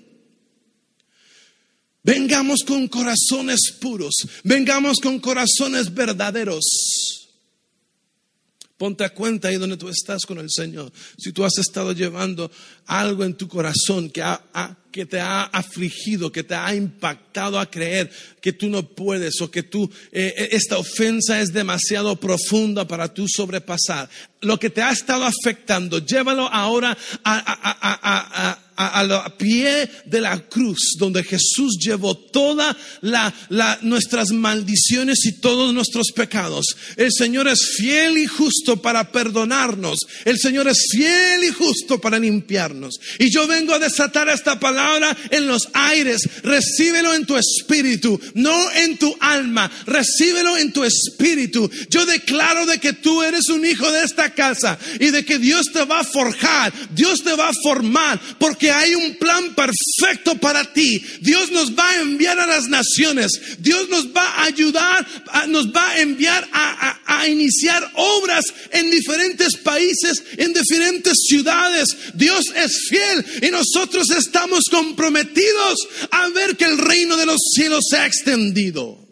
[SPEAKER 1] Vengamos con corazones puros, vengamos con corazones verdaderos. Ponte a cuenta ahí donde tú estás con el Señor. Si tú has estado llevando algo en tu corazón que te ha afligido, que te ha impactado a creer que tú no puedes o que esta ofensa es demasiado profunda para tú sobrepasar. Lo que te ha estado afectando, llévalo ahora a pie de la cruz, donde Jesús llevó todas nuestras maldiciones y todos nuestros pecados. El Señor es fiel y justo para perdonarnos. El Señor es fiel y justo para limpiarnos. Y yo vengo a desatar esta palabra en los aires. Recíbelo en tu espíritu, no en tu alma. Recíbelo en tu espíritu. Yo declaro de que tú eres un hijo de esta casa y de que Dios te va a forjar, Dios te va a formar, porque hay un plan perfecto para ti. Dios nos va a enviar a las naciones. Dios nos va a ayudar, nos va a enviar a iniciar obras en diferentes países, en diferentes ciudades. Dios es fiel y nosotros estamos comprometidos a ver que el reino de los cielos se ha extendido.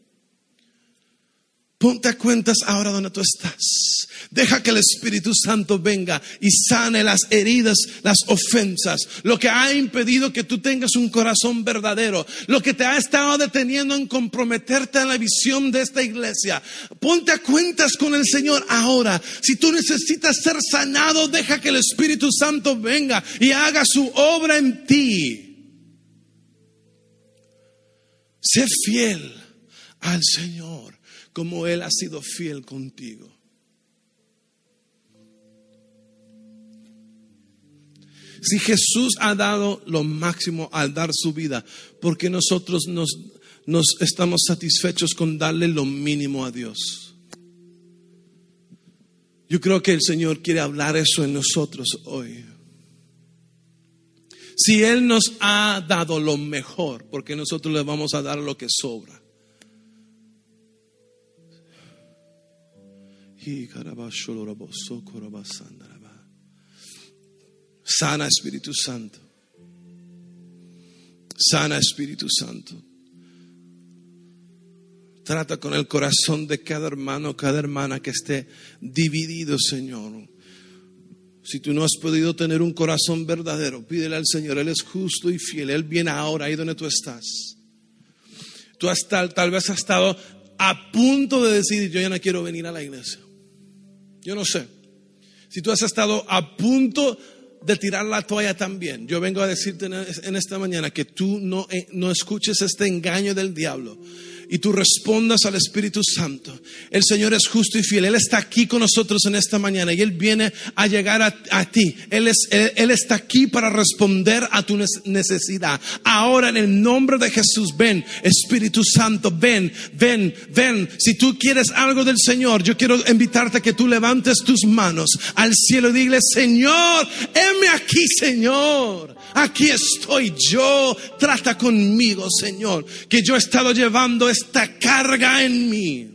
[SPEAKER 1] Ponte a cuentas ahora donde tú estás. Deja que el Espíritu Santo venga y sane las heridas, las ofensas, lo que ha impedido que tú tengas un corazón verdadero, lo que te ha estado deteniendo en comprometerte en la visión de esta iglesia. Ponte a cuentas con el Señor ahora. Si tú necesitas ser sanado, deja que el Espíritu Santo venga y haga su obra en ti. Sé fiel al Señor como Él ha sido fiel contigo. Si Jesús ha dado lo máximo al dar su vida, ¿por qué nosotros nos estamos satisfechos con darle lo mínimo a Dios? Yo creo que el Señor quiere hablar eso en nosotros hoy. Si Él nos ha dado lo mejor, ¿por qué nosotros le vamos a dar lo que sobra? Sana Espíritu Santo. Sana Espíritu Santo. Trata con el corazón de cada hermano, cada hermana que esté dividido, Señor. Si tú no has podido tener un corazón verdadero, pídele al Señor. Él es justo y fiel. Él viene ahora ahí donde tú estás. Tú tal vez has estado a punto de decidir: yo ya no quiero venir a la iglesia. Yo no sé. Si tú has estado a punto de tirar la toalla también, yo vengo a decirte en esta mañana que tú no escuches este engaño del diablo y tú respondas al Espíritu Santo. El Señor es justo y fiel. Él está aquí con nosotros en esta mañana y Él viene a llegar a ti. Él está aquí para responder a tu necesidad. Ahora, en el nombre de Jesús, ven, Espíritu Santo, ven. Si tú quieres algo del Señor, yo quiero invitarte a que tú levantes tus manos al cielo y dile: Señor, heme aquí, Señor. Aquí estoy yo. Trata conmigo, Señor, que yo he estado llevando esta carga en mí.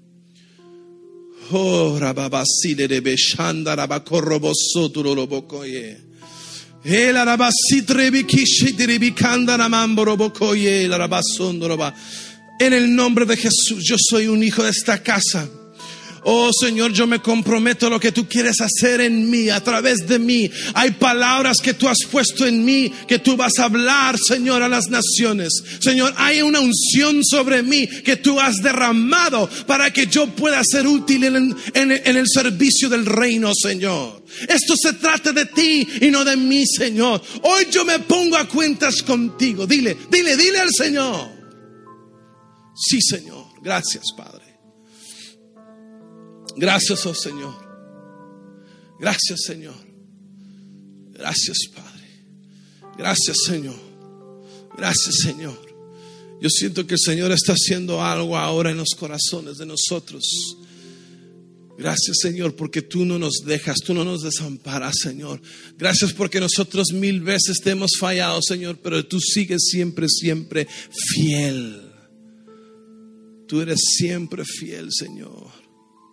[SPEAKER 1] Oh, rababasile de beshanda rabacorrobosoto robocoye. El arabasitre bikishitire bikanda ramamboro bocoye la rabasondo roba. En el nombre de Jesús, yo soy un hijo de esta casa. Oh Señor, yo me comprometo a lo que tú quieres hacer en mí, a través de mí. Hay palabras que tú has puesto en mí, que tú vas a hablar, Señor, a las naciones. Señor, hay una unción sobre mí que tú has derramado para que yo pueda ser útil en el servicio del reino, Señor. Esto se trata de ti y no de mí, Señor. Hoy yo me pongo a cuentas contigo. Dile al Señor: sí, Señor. Gracias, Padre. Gracias, oh Señor. Gracias, Señor. Gracias, Padre. Gracias, Señor. Gracias, Señor. Yo siento que el Señor está haciendo algo ahora en los corazones de nosotros. Gracias, Señor, porque tú no nos dejas, tú no nos desamparas, Señor. Gracias porque nosotros 1000 veces te hemos fallado, Señor, pero tú sigues siempre fiel. Tú eres siempre fiel, Señor.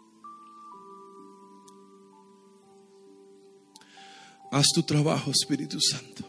[SPEAKER 1] Haz tu trabajo, Espíritu Santo.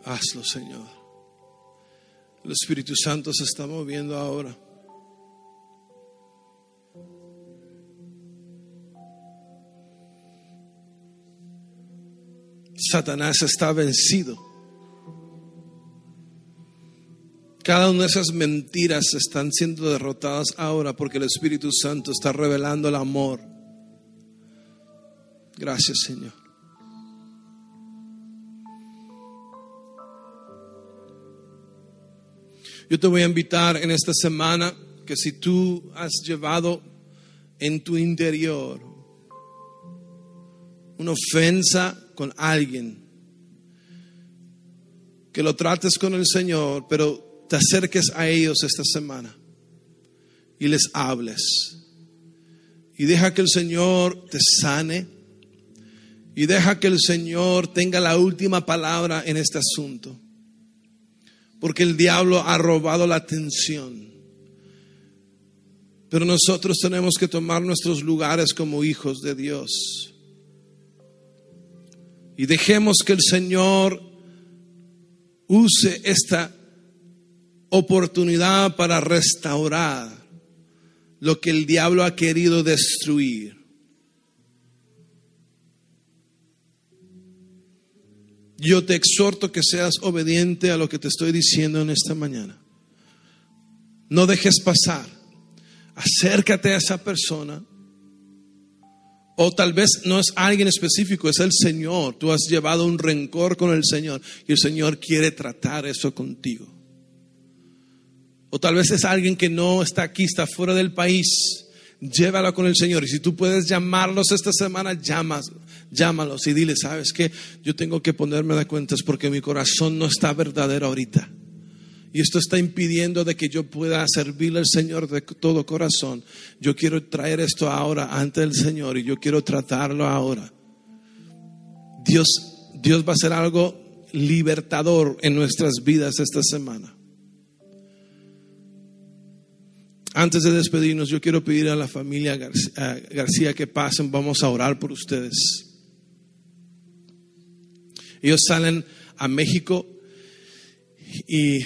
[SPEAKER 1] Hazlo, Señor. El Espíritu Santo se está moviendo ahora. Satanás está vencido. Cada una de esas mentiras están siendo derrotadas ahora porque el Espíritu Santo está revelando el amor. Gracias, Señor. Yo te voy a invitar en esta semana que si tú has llevado en tu interior una ofensa con alguien, que lo trates con el Señor, pero te acerques a ellos esta semana y les hables. Y deja que el Señor te sane. Y deja que el Señor tenga la última palabra en este asunto. Porque el diablo ha robado la atención. Pero nosotros tenemos que tomar nuestros lugares como hijos de Dios. Y dejemos que el Señor use esta oportunidad para restaurar lo que el diablo ha querido destruir. Yo te exhorto que seas obediente a lo que te estoy diciendo en esta mañana. No dejes pasar. Acércate a esa persona. O tal vez no es alguien específico, es el Señor. Tú has llevado un rencor con el Señor y el Señor quiere tratar eso contigo. O tal vez es alguien que no está aquí, está fuera del país. Llévalo con el Señor. Y si tú puedes llamarlos esta semana, llámalos y dile, ¿sabes qué? Yo tengo que ponerme de cuentas porque mi corazón no está verdadero ahorita. Y esto está impidiendo de que yo pueda servirle al Señor de todo corazón. Yo quiero traer esto ahora ante el Señor y yo quiero tratarlo ahora. Dios va a hacer algo libertador en nuestras vidas esta semana. Antes de despedirnos, yo quiero pedir a la familia García que pasen. Vamos a orar por ustedes. Ellos salen a México y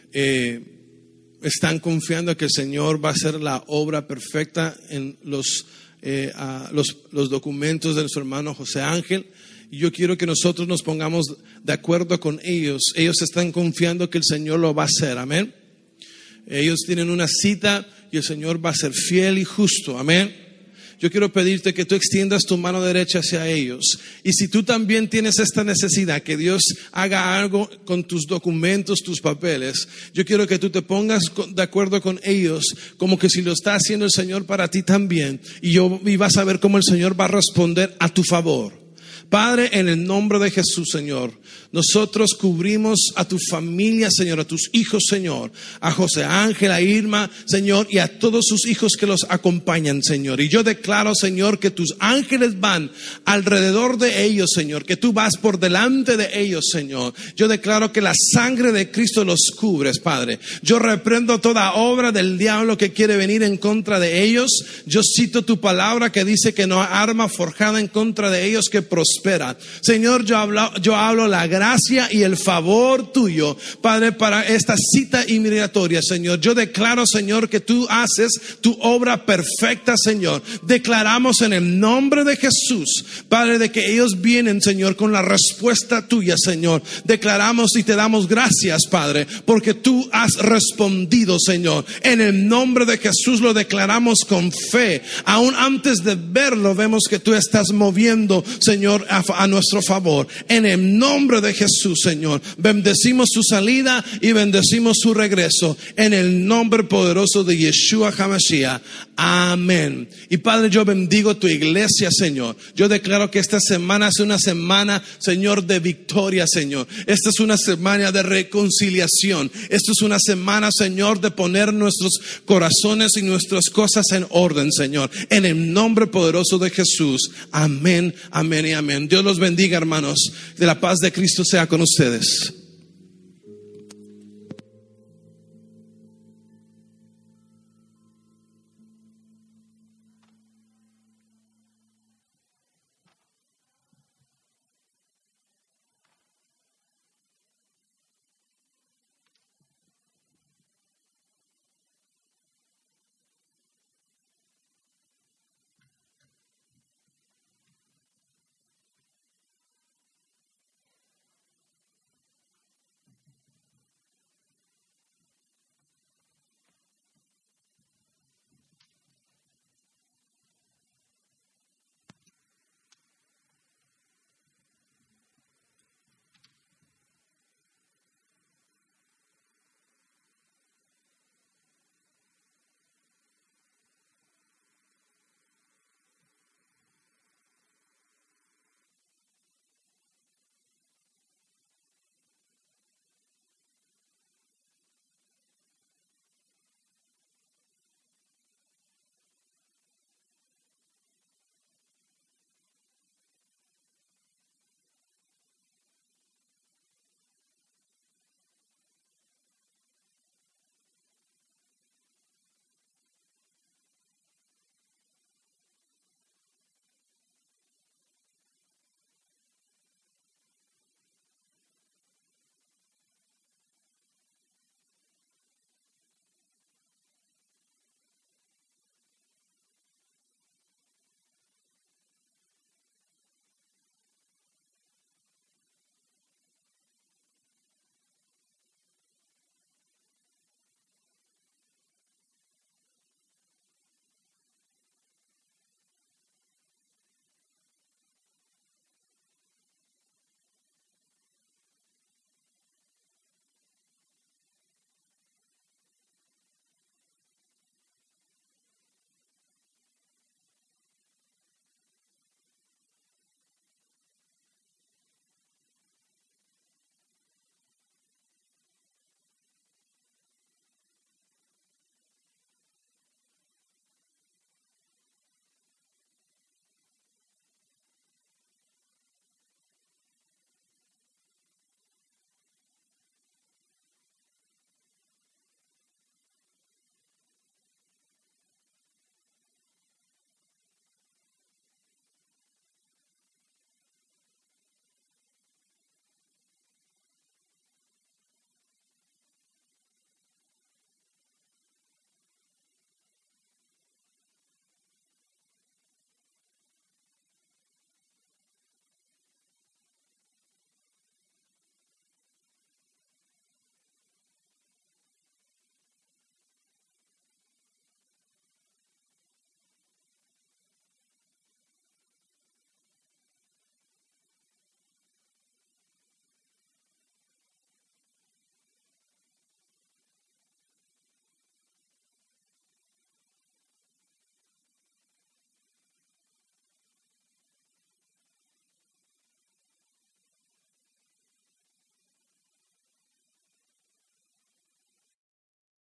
[SPEAKER 1] están confiando que el Señor va a hacer la obra perfecta en los documentos de su hermano José Ángel. Y yo quiero que nosotros nos pongamos de acuerdo con ellos. Ellos están confiando que el Señor lo va a hacer. Amén. Ellos tienen una cita y el Señor va a ser fiel y justo. Amén. Yo quiero pedirte que tú extiendas tu mano derecha hacia ellos. Y si tú también tienes esta necesidad, que Dios haga algo con tus documentos, tus papeles, yo quiero que tú te pongas de acuerdo con ellos, como que si lo está haciendo el Señor para ti también. Y vas a ver cómo el Señor va a responder a tu favor. Padre, en el nombre de Jesús, Señor, nosotros cubrimos a tu familia, Señor, a tus hijos, Señor, a José Ángel, a Irma, Señor, y a todos sus hijos que los acompañan, Señor. Y yo declaro, Señor, que tus ángeles van alrededor de ellos, Señor, que tú vas por delante de ellos, Señor. Yo declaro que la sangre de Cristo los cubres, Padre. Yo reprendo toda obra del diablo que quiere venir en contra de ellos. Yo cito tu palabra que dice que no hay arma forjada en contra de ellos que prospera. Señor, yo hablo la gracia y el favor tuyo, Padre, para esta cita inmigratoria, Señor. Yo declaro, Señor, que tú haces tu obra perfecta, Señor. Declaramos en el nombre de Jesús, Padre, de que ellos vienen, Señor, con la respuesta tuya, Señor. Declaramos y te damos gracias, Padre, porque tú has respondido, Señor. En el nombre de Jesús lo declaramos con fe. Aún antes de verlo, vemos que tú estás moviendo, Señor, a nuestro favor. En el nombre de Jesús, Señor, bendecimos su salida y bendecimos su regreso. En el nombre poderoso de Yeshua HaMashiach. Amén. Y Padre, yo bendigo tu iglesia, Señor. Yo declaro que esta semana es una semana, Señor, de victoria, Señor. Esta es una semana de reconciliación. Esta es una semana, Señor, de poner nuestros corazones y nuestras cosas en orden, Señor. En el nombre poderoso de Jesús. Amén, amén y amén. Dios los bendiga, hermanos. De la paz de Cristo sea con ustedes.